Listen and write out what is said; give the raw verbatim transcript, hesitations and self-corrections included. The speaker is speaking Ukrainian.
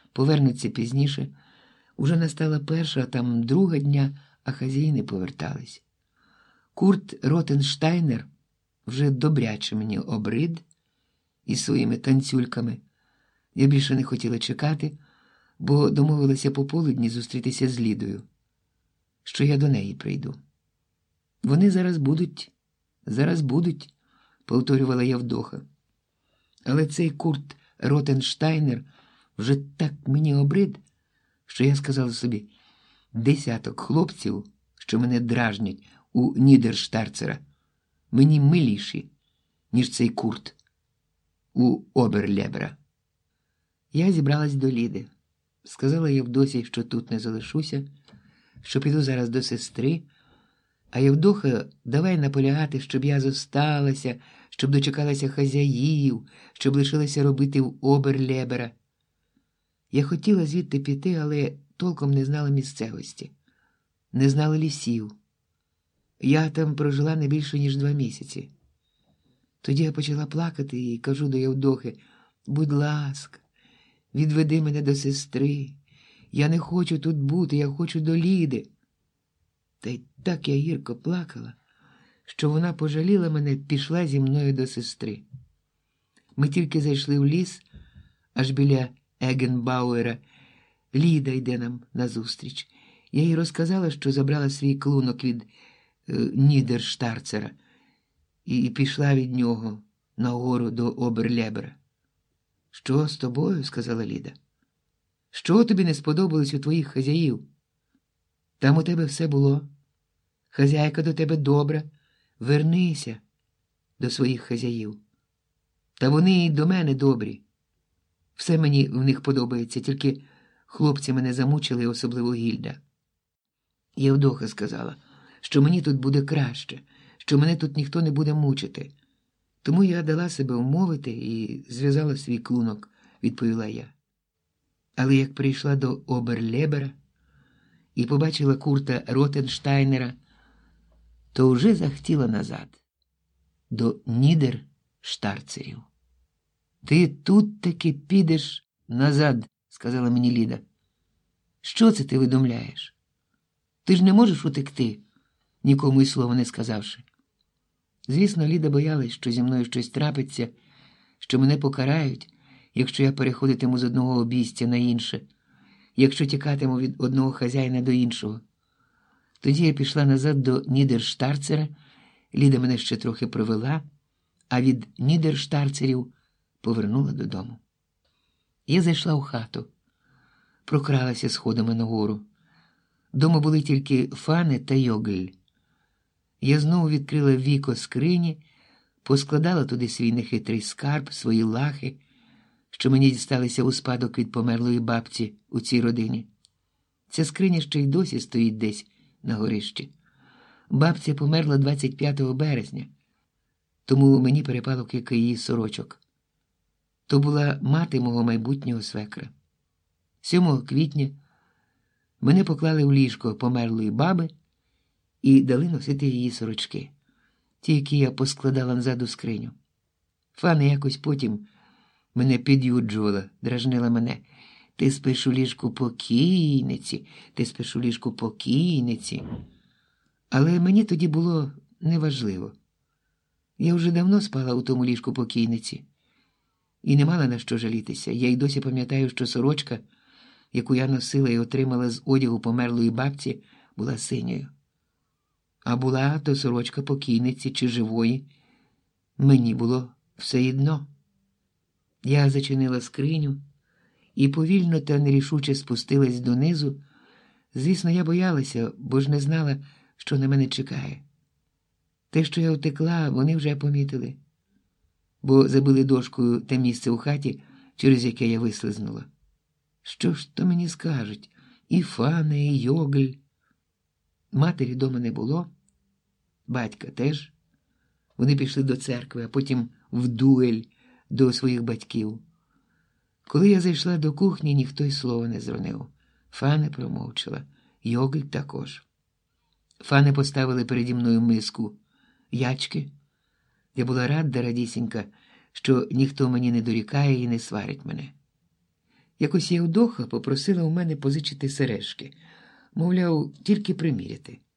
повернуться пізніше. Уже настала перша, а там друга дня, а хазяї не повертались. Курт Ротенштайнер вже добряче мені обрид із своїми танцюльками. Я більше не хотіла чекати, бо домовилася пополудні зустрітися з Лідою, що я до неї прийду. Вони зараз будуть, зараз будуть, повторювала Явдоха. Але цей Курт Ротенштайнер вже так мені обрид, що я сказала собі, десяток хлопців, що мене дражнять у Нідерштарцера, мені миліші, ніж цей Курт у Оберлебера. Я зібралась до Ліди. Сказала Євдосі, що тут не залишуся, що піду зараз до сестри, а Євдоха давай наполягати, щоб я зосталася, щоб дочекалася хазяїв, щоб лишилася робити в Оберлебера. Я хотіла звідти піти, але толком не знала місцевості, не знала лісів. Я там прожила не більше, ніж два місяці. Тоді я почала плакати і кажу до Євдохи, будь ласка, відведи мене до сестри. Я не хочу тут бути, я хочу до Ліди. Та й так я гірко плакала, що вона пожаліла мене, пішла зі мною до сестри. Ми тільки зайшли в ліс, аж біля Егенбауера. Ліда йде нам назустріч. Я їй розказала, що забрала свій клунок від е, Нідерштарцера і, і пішла від нього нагору до Оберлебера. «Що з тобою?» – сказала Ліда. «Що тобі не сподобалось у твоїх хазяїв? Там у тебе все було. Хазяйка до тебе добра. Вернися до своїх хазяїв. Та вони і до мене добрі. Все мені в них подобається, тільки хлопці мене замучили, особливо Гільда». Євдоха сказала, що мені тут буде краще, що мене тут ніхто не буде мучити. Тому я дала себе умовити і зв'язала свій клунок, відповіла я. Але як прийшла до Оберлебера і побачила Курта Ротенштайнера, то вже захотіла назад, до Нідерштарцерів. «Ти тут таки підеш назад», – сказала мені Ліда. «Що це ти видумляєш? Ти ж не можеш утекти», нікому й слова не сказавши. Звісно, Ліда боялась, що зі мною щось трапиться, що мене покарають, якщо я переходитиму з одного обійстя на інше, якщо тікатиму від одного хазяїна до іншого. Тоді я пішла назад до Нідерштарцера, Ліда мене ще трохи провела, а від Нідерштарцерів повернула додому. Я зайшла у хату, прокралася сходами нагору. Дома були тільки Фане та Йогль. Я знову відкрила віко скрині, поскладала туди свій нехитрий скарб, свої лахи, що мені дісталися у спадок від померлої бабці у цій родині. Ця скриня ще й досі стоїть десь на горищі. Бабця померла двадцять п'ятого березня, тому мені перепало кілька її сорочок. То була мати мого майбутнього свекра. сьомого квітня мене поклали в ліжко померлої баби і дали носити її сорочки, ті, які я поскладала назад у скриню. Фана якось потім мене під'юджувала, дражнила мене. «Ти спиш у ліжку покійниці, ти спиш у ліжку покійниці». Але мені тоді було неважливо. Я вже давно спала у тому ліжку покійниці і не мала на що жалітися. Я й досі пам'ятаю, що сорочка, яку я носила і отримала з одягу померлої бабці, була синьою. А була то сорочка покійниці чи живої, мені було все одно. Я зачинила скриню і повільно та нерішуче спустилась донизу. Звісно, я боялася, бо ж не знала, що на мене чекає. Те, що я втекла, вони вже помітили, бо забили дошкою те місце у хаті, через яке я вислизнула. Що ж то мені скажуть? І Фане, і Йогль. Матері дома не було, батька теж. Вони пішли до церкви, а потім в дуель до своїх батьків. Коли я зайшла до кухні, ніхто й слова не зронив. Фане промовчала, Йогль також. Фане поставили переді мною миску ячки. Я була рада, радісінька, що ніхто мені не дорікає і не сварить мене. Якось Євдоха попросила у мене позичити сережки. Мовляв, тільки приміряти.